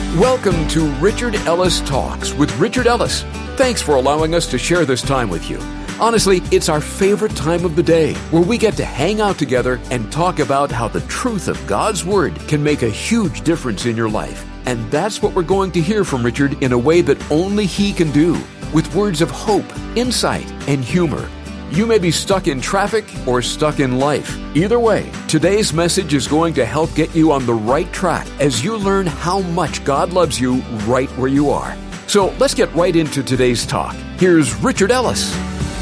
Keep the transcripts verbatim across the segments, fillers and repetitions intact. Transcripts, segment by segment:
Welcome to Richard Ellis Talks with Richard Ellis. Thanks for allowing us to share this time with you. Honestly, it's our favorite time of the day where we get to hang out together and talk about how the truth of God's Word can make a huge difference in your life. And that's what we're going to hear from Richard in a way that only he can do, with words of hope, insight, and humor. You may be stuck in traffic or stuck in life. Either way, today's message is going to help get you on the right track as you learn how much God loves you right where you are. So let's get right into today's talk. Here's Richard Ellis.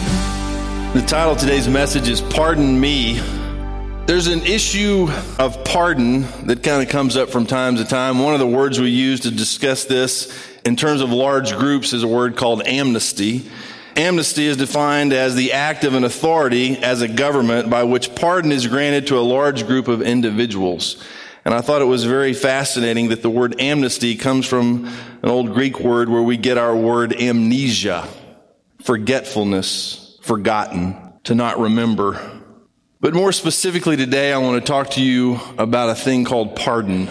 The title of today's message is Pardon Me. There's an issue of pardon that kind of comes up from time to time. One of the words we use to discuss this in terms of large groups is a word called amnesty. Amnesty is defined as the act of an authority as a government by which pardon is granted to a large group of individuals. And I thought it was very fascinating that the word amnesty comes from an old Greek word where we get our word amnesia, forgetfulness, forgotten, to not remember. But more specifically today, I want to talk to you about a thing called pardon.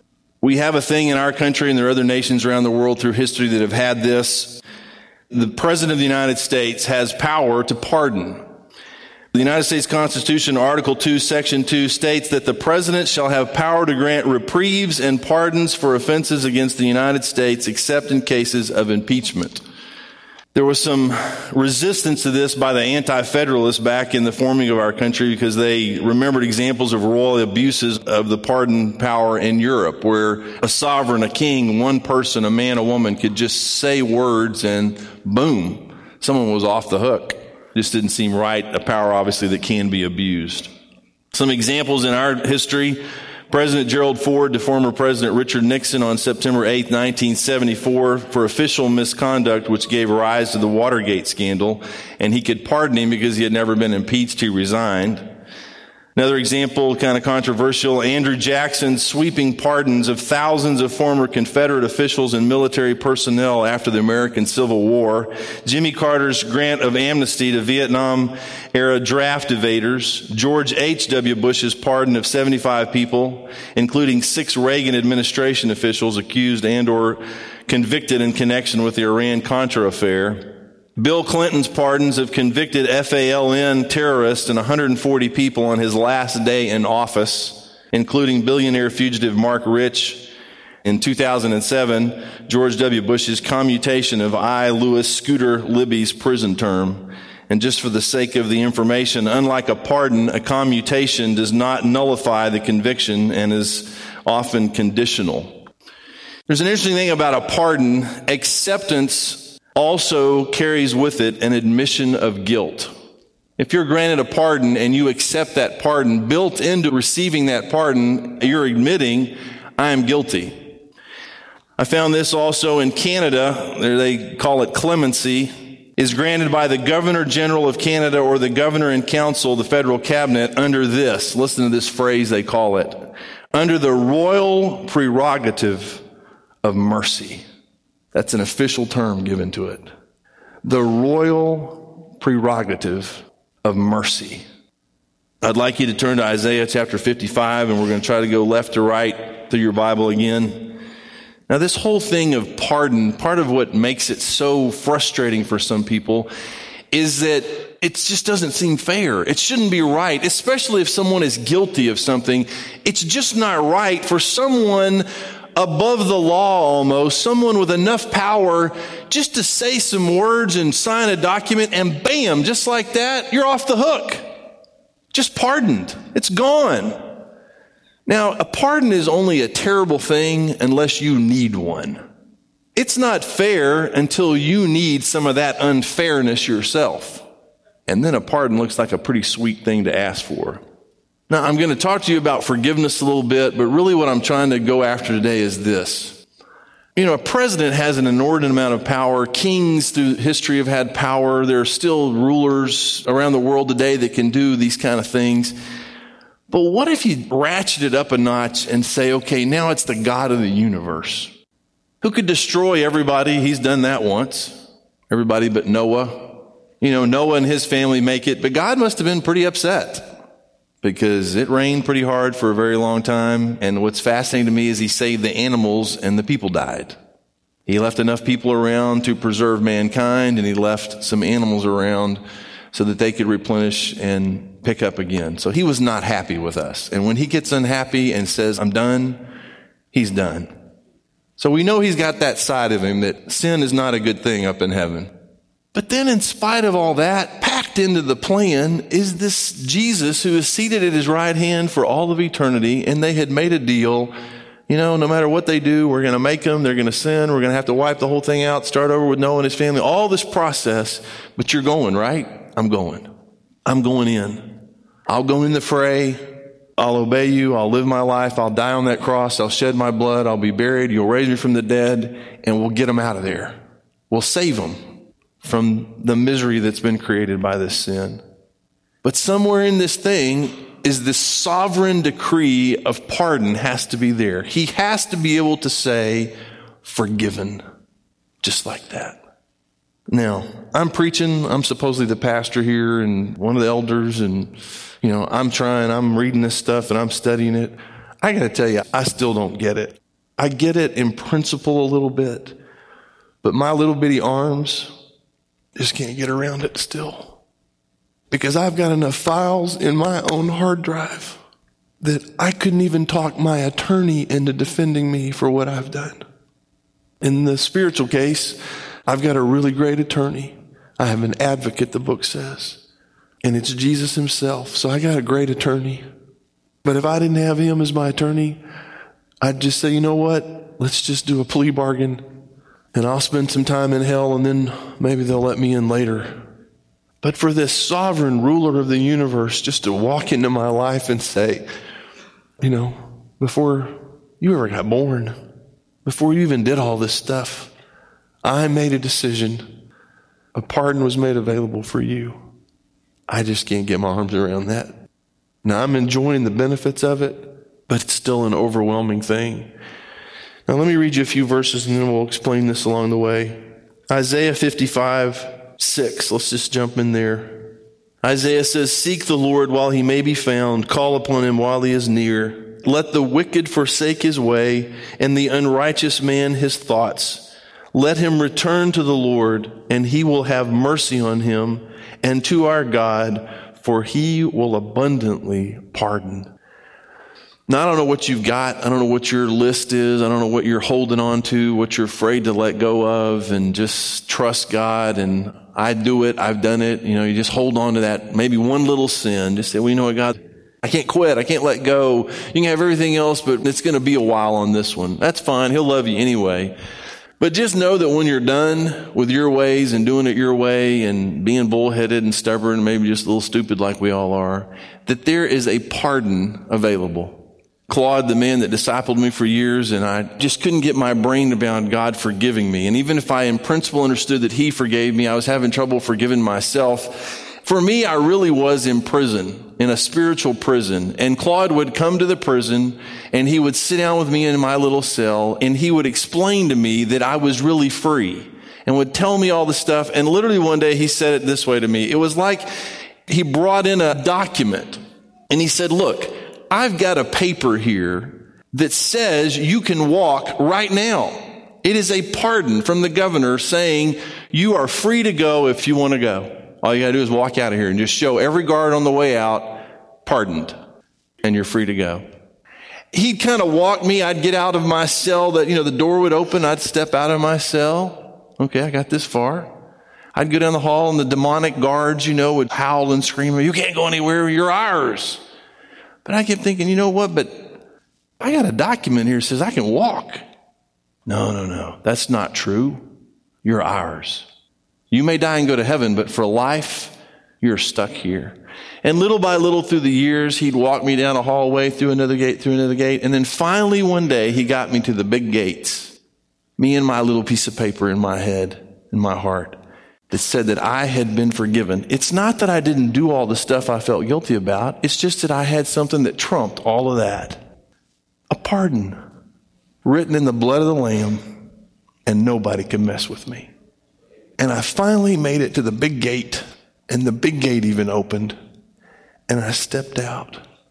We have a thing in our country, and there are other nations around the world through history that have had this. The President of the United States has power to pardon. The United States Constitution, Article two, Section two states that the President shall have power to grant reprieves and pardons for offenses against the United States, except in cases of impeachment. There was some resistance to this by the anti-federalists back in the forming of our country because they remembered examples of royal abuses of the pardon power in Europe, where a sovereign, a king, one person, a man, a woman could just say words and boom, someone was off the hook. Just didn't seem right, a power obviously that can be abused. Some examples in our history: President Gerald Ford to former President Richard Nixon on September eighth, nineteen seventy-four for official misconduct which gave rise to the Watergate scandal, and he could pardon him because he had never been impeached. He resigned. Another example, kind of controversial, Andrew Jackson's sweeping pardons of thousands of former Confederate officials and military personnel after the American Civil War. Jimmy Carter's grant of amnesty to Vietnam-era draft evaders. George H W Bush's pardon of seventy-five people, including six Reagan administration officials accused and or convicted in connection with the Iran-Contra affair. Bill Clinton's pardons of convicted F A L N terrorists and one hundred forty people on his last day in office, including billionaire fugitive Mark Rich. In two thousand seven, George W. Bush's commutation of I. Louis Scooter Libby's prison term. And just for the sake of the information, unlike a pardon, a commutation does not nullify the conviction and is often conditional. There's an interesting thing about a pardon. Acceptance also carries with it an admission of guilt. If you're granted a pardon and you accept that pardon, built into receiving that pardon, you're admitting, I am guilty. I found this also in Canada. There they call it clemency, is granted by the Governor General of Canada or the Governor in Council, the federal cabinet, under this. Listen to this phrase they call it. Under the royal prerogative of mercy. That's an official term given to it. The royal prerogative of mercy. I'd like you to turn to Isaiah chapter fifty-five, and we're going to try to go left to right through your Bible again. Now, this whole thing of pardon, part of what makes it so frustrating for some people is that it just doesn't seem fair. It shouldn't be right, especially if someone is guilty of something. It's just not right for someone above the law almost, someone with enough power just to say some words and sign a document, and bam, just like that, you're off the hook. Just pardoned. It's gone. Now, a pardon is only a terrible thing unless you need one. It's not fair until you need some of that unfairness yourself. And then a pardon looks like a pretty sweet thing to ask for. Now, I'm going to talk to you about forgiveness a little bit, but really what I'm trying to go after today is this. You know, a president has an inordinate amount of power. Kings through history have had power. There are still rulers around the world today that can do these kind of things. But what if you ratchet it up a notch and say, okay, now it's the God of the universe who could destroy everybody? He's done that once. Everybody but Noah. You know, Noah and his family make it, but God must have been pretty upset. because it rained pretty hard for a very long time. And what's fascinating to me is he saved the animals and the people died. He left enough people around to preserve mankind, and he left some animals around so that they could replenish and pick up again. So he was not happy with us. And when he gets unhappy and says, I'm done, he's done. So we know he's got that side of him, that sin is not a good thing up in heaven. But then in spite of all that, packed into the plan is this Jesus who is seated at his right hand for all of eternity. And they had made a deal. You know, no matter what they do, we're going to make them. They're going to sin. We're going to have to wipe the whole thing out, start over with Noah and his family, all this process. But you're going, right? I'm going. I'm going in. I'll go in the fray. I'll obey you. I'll live my life. I'll die on that cross. I'll shed my blood. I'll be buried. You'll raise me from the dead, and we'll get them out of there. We'll save them from the misery that's been created by this sin. But somewhere in this thing is this sovereign decree of pardon has to be there. He has to be able to say, forgiven, just like that. Now, I'm preaching. I'm supposedly the pastor here and one of the elders, and, you know, I'm trying, I'm reading this stuff and I'm studying it. I got to tell you, I still don't get it. I get it in principle a little bit, but my little bitty arms just can't get around it still. Because I've got enough files in my own hard drive that I couldn't even talk my attorney into defending me for what I've done. In the spiritual case, I've got a really great attorney. I have an advocate, the book says. And it's Jesus himself. So I got a great attorney. But if I didn't have him as my attorney, I'd just say, you know what? Let's just do a plea bargain. And I'll spend some time in hell, and then maybe they'll let me in later. But for this sovereign ruler of the universe just to walk into my life and say, you know, before you ever got born, before you even did all this stuff, I made a decision. A pardon was made available for you. I just can't get my arms around that. Now, I'm enjoying the benefits of it, but it's still an overwhelming thing. Now, let me read you a few verses, and then we'll explain this along the way. Isaiah fifty-five, six. Let's just jump in there. Isaiah says, seek the Lord while he may be found. Call upon him while he is near. Let the wicked forsake his way, and the unrighteous man his thoughts. Let him return to the Lord, and he will have mercy on him, and to our God, for he will abundantly pardon. Now, I don't know what you've got. I don't know what your list is. I don't know what you're holding on to, what you're afraid to let go of, and just trust God. And I do it. I've done it. You know, you just hold on to that, maybe one little sin. Just say, well, you know what, God, I can't quit. I can't let go. You can have everything else, but it's going to be a while on this one. That's fine. He'll love you anyway. But just know that when you're done with your ways and doing it your way and being bullheaded and stubborn, maybe just a little stupid like we all are, that there is a pardon available. Claude, the man that discipled me for years, and I just couldn't get my brain around God forgiving me. And even if I in principle understood that he forgave me, I was having trouble forgiving myself. For me, I really was in prison, in a spiritual prison. And Claude would come to the prison, and he would sit down with me in my little cell, and he would explain to me that I was really free, and would tell me all the stuff. And literally one day he said it this way to me. It was like he brought in a document, and he said, look, I've got a paper here that says you can walk right now. It is a pardon from the governor saying you are free to go if you want to go. All you got to do is walk out of here and just show every guard on the way out, pardoned, and you're free to go. He'd kind of walk me. I'd get out of my cell that, you know, the door would open. I'd step out of my cell. Okay, I got this far. I'd go down the hall, and the demonic guards, you know, would howl and scream, you can't go anywhere. You're ours. But I kept thinking, you know what, but I got a document here that says I can walk. No, no, no, that's not true. You're ours. You may die and go to heaven, but for life, you're stuck here. And little by little through the years, he'd walk me down a hallway, through another gate, through another gate. And then finally one day, he got me to the big gates. Me and my little piece of paper in my head, in my heart, that said that I had been forgiven. It's not that I didn't do all the stuff I felt guilty about. It's just that I had something that trumped all of that. A pardon written in the blood of the Lamb, and nobody could mess with me. And I finally made it to the big gate, and the big gate even opened, and I stepped out.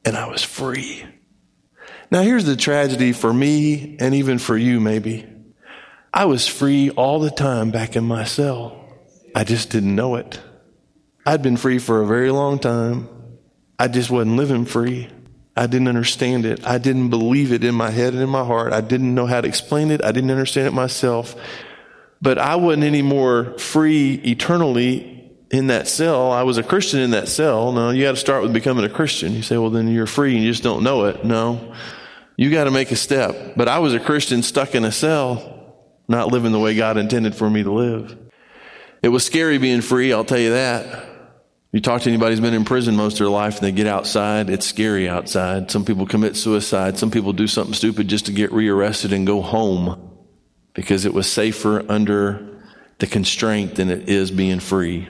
and I was free. Now here's the tragedy for me and even for you maybe. I was free all the time back in my cell. I just didn't know it. I'd been free for a very long time. I just wasn't living free. I didn't understand it. I didn't believe it in my head and in my heart. I didn't know how to explain it. I didn't understand it myself. But I wasn't any more free eternally in that cell. I was a Christian in that cell. No, you got to start with becoming a Christian. You say, well, then you're free and you just don't know it. No, you got to make a step. But I was a Christian stuck in a cell, not living the way God intended for me to live. It was scary being free, I'll tell you that. You talk to anybody who's been in prison most of their life and they get outside, it's scary outside. Some people commit suicide. Some people do something stupid just to get rearrested and go home because it was safer under the constraint than it is being free.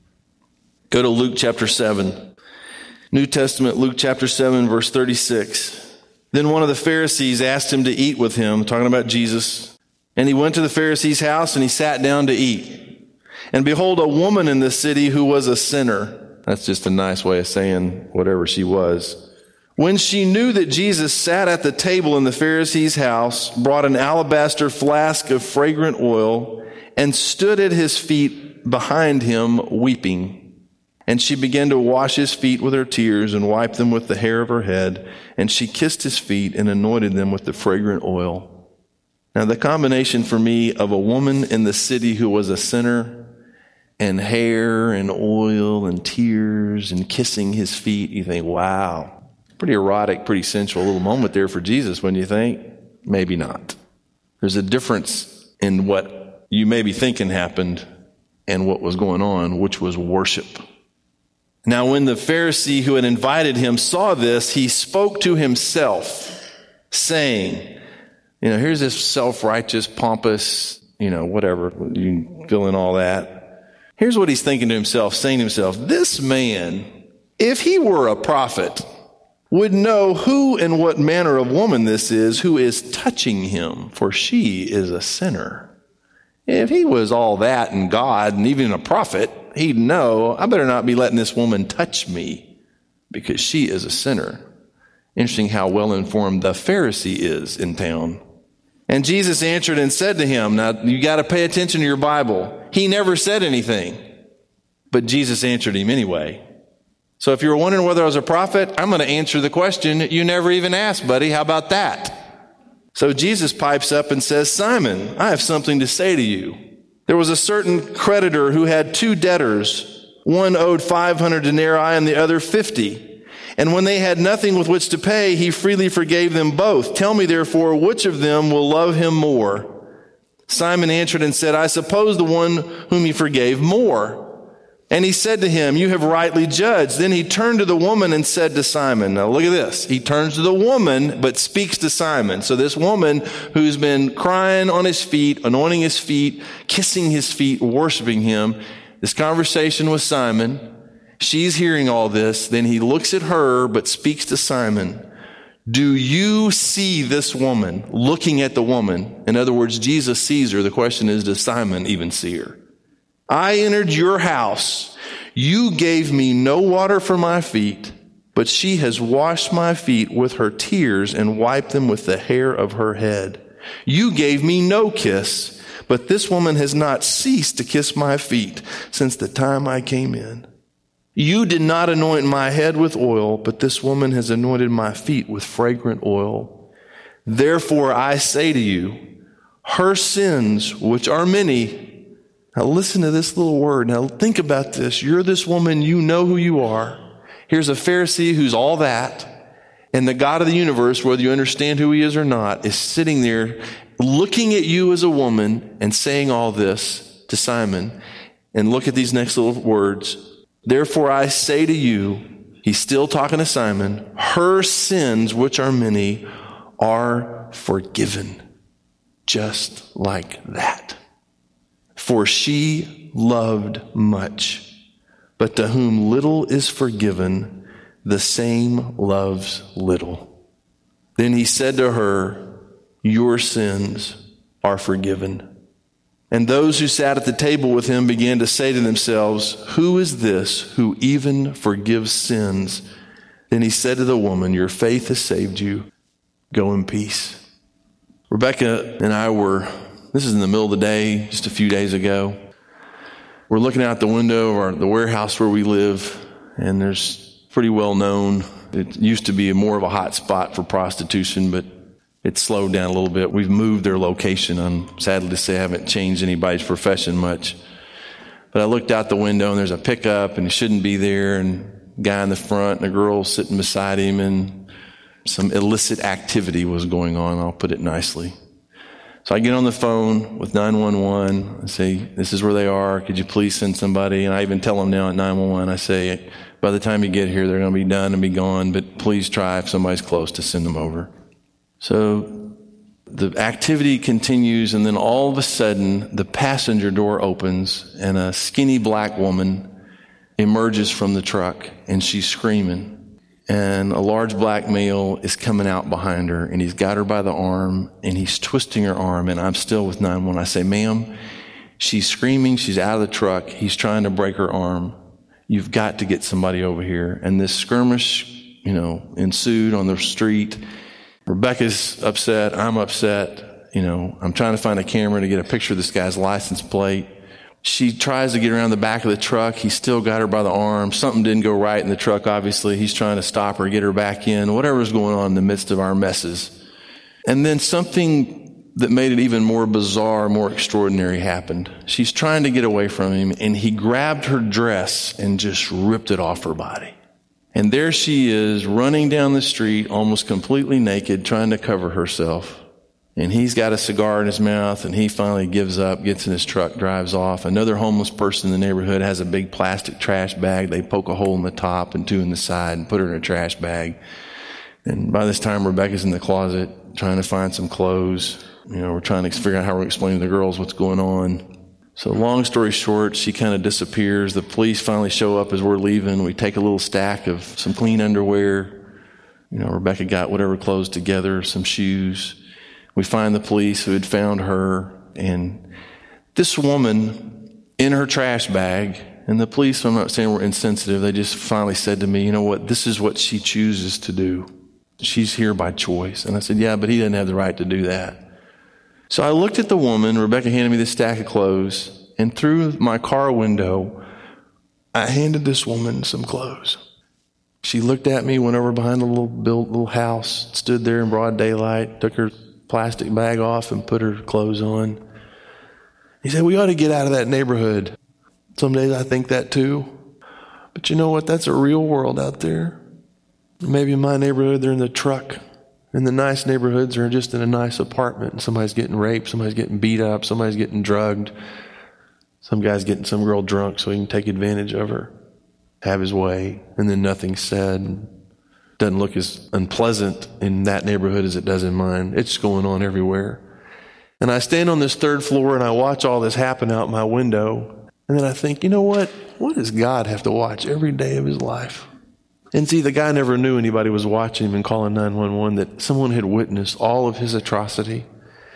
Go to Luke chapter seven. New Testament, Luke chapter seven, verse thirty-six. Then one of the Pharisees asked him to eat with him, talking about Jesus. And he went to the Pharisee's house and he sat down to eat. And behold, a woman in the city who was a sinner. That's just a nice way of saying whatever she was. When she knew that Jesus sat at the table in the Pharisee's house, brought an alabaster flask of fragrant oil and stood at his feet behind him weeping. And she began to wash his feet with her tears and wipe them with the hair of her head. And she kissed his feet and anointed them with the fragrant oil. Now the combination for me of a woman in the city who was a sinner and hair and oil and tears and kissing his feet, you think, wow, pretty erotic, pretty sensual little moment there for Jesus, wouldn't you think? Maybe not. There's a difference in what you may be thinking happened and what was going on, which was worship. Now, when the Pharisee who had invited him saw this, he spoke to himself, saying, you know, here's this self-righteous, pompous, you know, whatever, you can fill in all that. Here's what he's thinking to himself, saying to himself, this man, if he were a prophet, would know who and what manner of woman this is who is touching him, for she is a sinner. If he was all that and God and even a prophet, he'd know, I better not be letting this woman touch me because she is a sinner. Interesting how well informed the Pharisee is in town. And Jesus answered and said to him, now you got to pay attention to your Bible. He never said anything, but Jesus answered him anyway. So if you were wondering whether I was a prophet, I'm going to answer the question you never even asked, buddy. How about that? So Jesus pipes up and says, Simon, I have something to say to you. There was a certain creditor who had two debtors. One owed five hundred denarii and the other fifty. And when they had nothing with which to pay, he freely forgave them both. Tell me, therefore, which of them will love him more? Simon answered and said, I suppose the one whom he forgave more. And he said to him, you have rightly judged. Then he turned to the woman and said to Simon, now look at this. He turns to the woman, but speaks to Simon. So this woman who's been crying on his feet, anointing his feet, kissing his feet, worshiping him, this conversation with Simon, she's hearing all this. Then he looks at her, but speaks to Simon. Do you see this woman? Looking at the woman. In other words, Jesus sees her. The question is, does Simon even see her? I entered your house. You gave me no water for my feet, but she has washed my feet with her tears and wiped them with the hair of her head. You gave me no kiss, but this woman has not ceased to kiss my feet since the time I came in. You did not anoint my head with oil, but this woman has anointed my feet with fragrant oil. Therefore I say to you, her sins, which are many. Now listen to this little word. Now think about this. You're this woman, you know who you are. Here's a Pharisee who's all that. And the God of the universe, whether you understand who he is or not, is sitting there looking at you as a woman and saying all this to Simon. And look at these next little words. Therefore I say to you, he's still talking to Simon, her sins, which are many, are forgiven. Just like that. For she loved much, but to whom little is forgiven, the same loves little. Then he said to her, your sins are forgiven. And those who sat at the table with him began to say to themselves, who is this who even forgives sins? Then he said to the woman, your faith has saved you. Go in peace. Rebecca and I were, this is in the middle of the day, just a few days ago. We're looking out the window of our, the warehouse where we live, and there's pretty well known. It used to be more of a hot spot for prostitution, but it's slowed down a little bit. We've moved their location. I'm sadly to say I haven't changed anybody's profession much. But I looked out the window, and there's a pickup, and he shouldn't be there, and a guy in the front, and a girl sitting beside him, and some illicit activity was going on. I'll put it nicely. So I get on the phone with nine one one. I say, this is where they are. Could you please send somebody? And I even tell them now at nine one one, I say, by the time you get here, they're going to be done and be gone, but please try, if somebody's close, to send them over. So the activity continues, and then all of a sudden, the passenger door opens, and a skinny black woman emerges from the truck, and she's screaming. And a large black male is coming out behind her, and he's got her by the arm, and he's twisting her arm, and I'm still with nine one one. I say, ma'am, she's screaming, she's out of the truck, he's trying to break her arm. You've got to get somebody over here. And this skirmish, you know, ensued on the street. Rebecca's upset, I'm upset, you know, I'm trying to find a camera to get a picture of this guy's license plate. She tries to get around the back of the truck. He's still got her by the arm. Something didn't go right in the truck, obviously. He's trying to stop her, get her back in, whatever's going on in the midst of our messes. And then something that made it even more bizarre, more extraordinary happened. She's trying to get away from him, and he grabbed her dress and just ripped it off her body. And there she is, running down the street, almost completely naked, trying to cover herself. And he's got a cigar in his mouth, and he finally gives up, gets in his truck, drives off. Another homeless person in the neighborhood has a big plastic trash bag. They poke a hole in the top and two in the side and put her in a trash bag. And by this time, Rebecca's in the closet trying to find some clothes. You know, we're trying to figure out how we're explaining to the girls what's going on. So long story short, she kind of disappears. The police finally show up as we're leaving. We take a little stack of some clean underwear. You know, Rebecca got whatever clothes together, some shoes. We find the police who had found her, and this woman in her trash bag, and the police, I'm not saying were insensitive, they just finally said to me, you know what, this is what she chooses to do. She's here by choice. And I said, yeah, but he doesn't have the right to do that. So I looked at the woman. Rebecca handed me this stack of clothes, and through my car window, I handed this woman some clothes. She looked at me, went over behind the little built little house, stood there in broad daylight, took her plastic bag off and put her clothes on. He said, we ought to get out of that neighborhood. Some days I think that too. But you know what? That's a real world out there. Maybe in my neighborhood, they're in the truck. In the nice neighborhoods, they're just in a nice apartment, and somebody's getting raped, somebody's getting beat up, somebody's getting drugged. Some guy's getting some girl drunk so he can take advantage of her, have his way, and then nothing's said. Doesn't look as unpleasant in that neighborhood as it does in mine. It's going on everywhere. And I stand on this third floor and I watch all this happen out my window. And then I think, you know what? What does God have to watch every day of his life? And see, the guy never knew anybody was watching him and calling nine one one, that someone had witnessed all of his atrocity.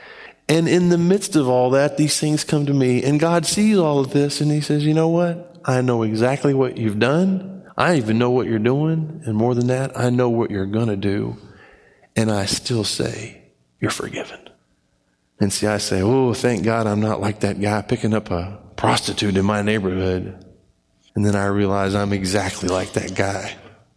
And in the midst of all that, these things come to me. And God sees all of this and he says, you know what? I know exactly what you've done. I even know what you're doing, and more than that, I know what you're going to do, and I still say, you're forgiven. And see, I say, oh, thank God I'm not like that guy picking up a prostitute in my neighborhood. And then I realize I'm exactly like that guy.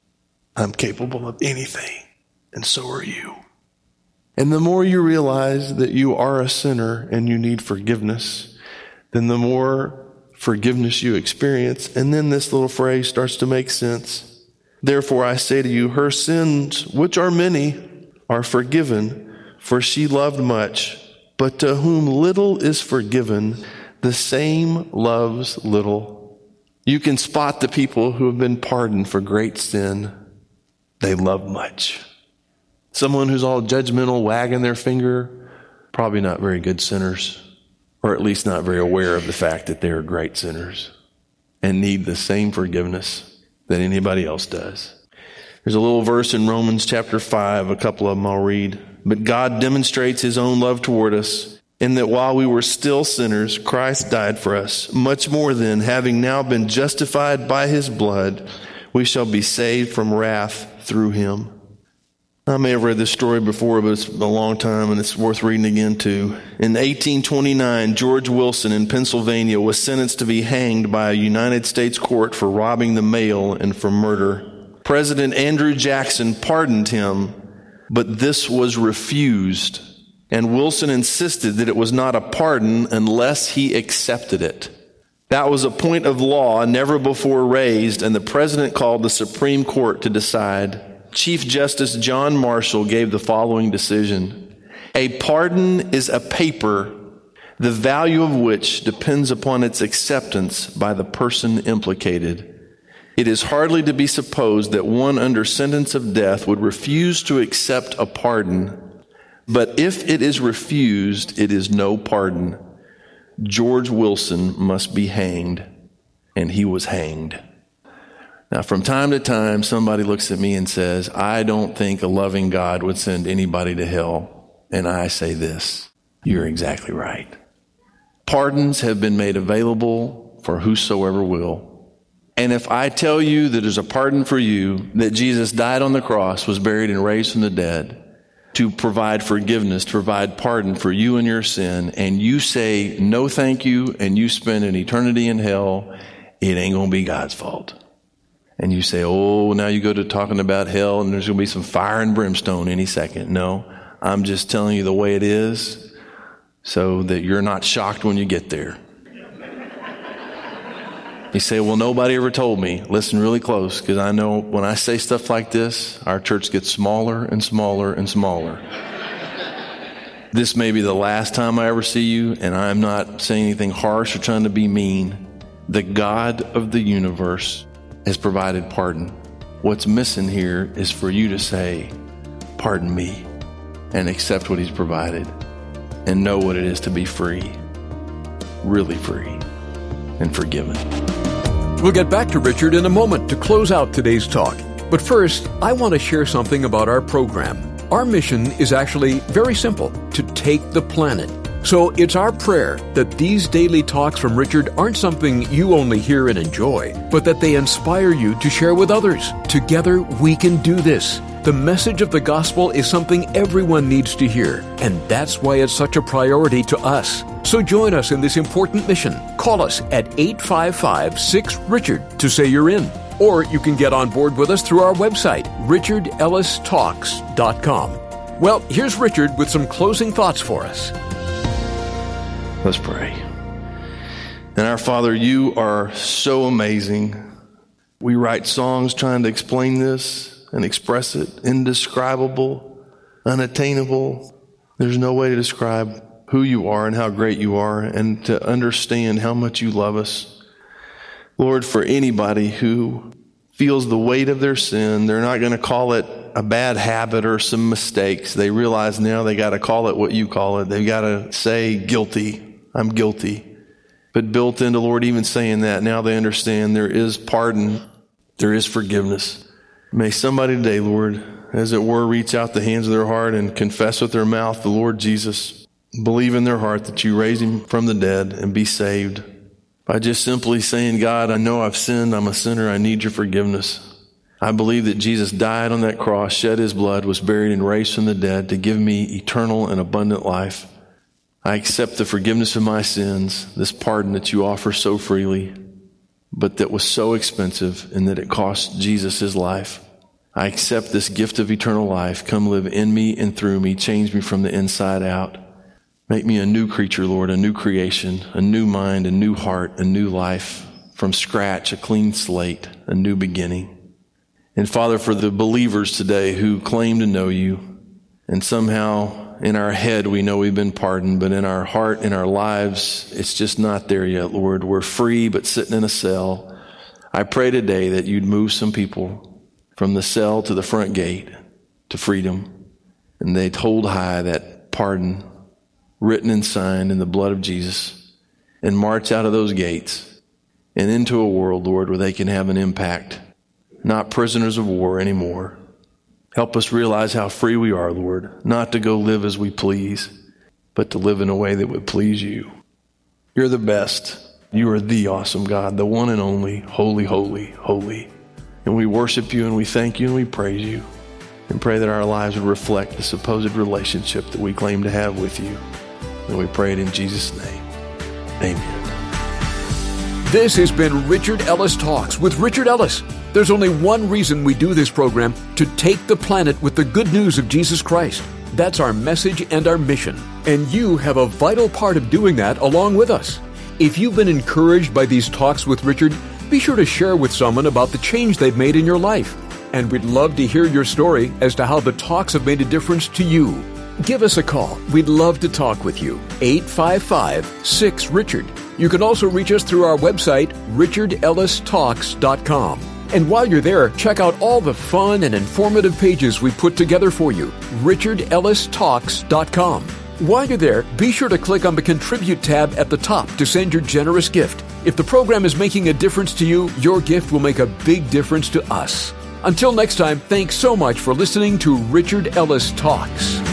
I'm capable of anything, and so are you. And the more you realize that you are a sinner and you need forgiveness, then the more forgiveness you experience. And then this little phrase starts to make sense. Therefore I say to you, her sins, which are many, are forgiven, for she loved much. But to whom little is forgiven, the same loves little. You can spot the people who have been pardoned for great sin. They love much. Someone who's all judgmental, wagging their finger, probably not very good sinners. Or at least not very aware of the fact that they're great sinners and need the same forgiveness that anybody else does. There's a little verse in Romans chapter five, a couple of them I'll read. But God demonstrates his own love toward us, in that while we were still sinners, Christ died for us. Much more then, having now been justified by his blood, we shall be saved from wrath through him. I may have read this story before, but it's a long time and it's worth reading again too. In eighteen twenty-nine, George Wilson in Pennsylvania was sentenced to be hanged by a United States court for robbing the mail and for murder. President Andrew Jackson pardoned him, but this was refused. And Wilson insisted that it was not a pardon unless he accepted it. That was a point of law never before raised, and the president called the Supreme Court to decide. Chief Justice John Marshall gave the following decision. A pardon is a paper, the value of which depends upon its acceptance by the person implicated. It is hardly to be supposed that one under sentence of death would refuse to accept a pardon, but if it is refused, it is no pardon. George Wilson must be hanged, and he was hanged. Now, from time to time, somebody looks at me and says, I don't think a loving God would send anybody to hell. And I say this, you're exactly right. Pardons have been made available for whosoever will. And if I tell you that there's a pardon for you, that Jesus died on the cross, was buried and raised from the dead to provide forgiveness, to provide pardon for you and your sin, and you say no thank you, and you spend an eternity in hell, it ain't going to be God's fault. And you say, oh, now you go to talking about hell and there's going to be some fire and brimstone any second. No, I'm just telling you the way it is so that you're not shocked when you get there. You say, well, nobody ever told me. Listen really close, because I know when I say stuff like this, our church gets smaller and smaller and smaller. This may be the last time I ever see you, and I'm not saying anything harsh or trying to be mean. The God of the universe has provided pardon. What's missing here is for you to say, pardon me, and accept what he's provided, and know what it is to be free, really free, and forgiven. We'll get back to Richard in a moment to close out today's talk. But first, I want to share something about our program. Our mission is actually very simple, to take the planet. So it's our prayer that these daily talks from Richard aren't something you only hear and enjoy, but that they inspire you to share with others. Together, we can do this. The message of the gospel is something everyone needs to hear, and that's why it's such a priority to us. So join us in this important mission. Call us at eight five five, six, Richard to say you're in. Or you can get on board with us through our website, richard ellis talks dot com. Well, here's Richard with some closing thoughts for us. Let's pray. And our Father, you are so amazing. We write songs trying to explain this and express it. Indescribable, unattainable. There's no way to describe who you are and how great you are, and to understand how much you love us. Lord, for anybody who feels the weight of their sin, they're not going to call it a bad habit or some mistakes. They realize now they got to call it what you call it. They've got to say guilty. I'm guilty. But built into, Lord, even saying that, now they understand there is pardon. There is forgiveness. May somebody today, Lord, as it were, reach out the hands of their heart and confess with their mouth the Lord Jesus. Believe in their heart that you raised him from the dead and be saved by just simply saying, God, I know I've sinned. I'm a sinner. I need your forgiveness. I believe that Jesus died on that cross, shed his blood, was buried and raised from the dead to give me eternal and abundant life. I accept the forgiveness of my sins, this pardon that you offer so freely, but that was so expensive and that it cost Jesus his life. I accept this gift of eternal life. Come live in me and through me. Change me from the inside out. Make me a new creature, Lord, a new creation, a new mind, a new heart, a new life. From scratch, a clean slate, a new beginning. And Father, for the believers today who claim to know you, and somehow in our head we know we've been pardoned, but in our heart, in our lives, it's just not there yet, Lord. We're free but sitting in a cell. I pray today that you'd move some people from the cell to the front gate to freedom, and they'd hold high that pardon written and signed in the blood of Jesus, and march out of those gates and into a world, Lord, where they can have an impact, not prisoners of war anymore. Help us realize how free we are, Lord, not to go live as we please, but to live in a way that would please you. You're the best. You are the awesome God, the one and only, holy, holy, holy. And we worship you and we thank you and we praise you and pray that our lives would reflect the supposed relationship that we claim to have with you. And we pray it in Jesus' name. Amen. This has been Richard Ellis Talks with Richard Ellis. There's only one reason we do this program: to take the planet with the good news of Jesus Christ. That's our message and our mission. And you have a vital part of doing that along with us. If you've been encouraged by these talks with Richard, be sure to share with someone about the change they've made in your life. And we'd love to hear your story as to how the talks have made a difference to you. Give us a call. We'd love to talk with you. eight five five, six, Richard. You can also reach us through our website, richard ellis talks dot com. And while you're there, check out all the fun and informative pages we put together for you, richard ellis talks dot com. While you're there, be sure to click on the Contribute tab at the top to send your generous gift. If the program is making a difference to you, your gift will make a big difference to us. Until next time, thanks so much for listening to Richard Ellis Talks.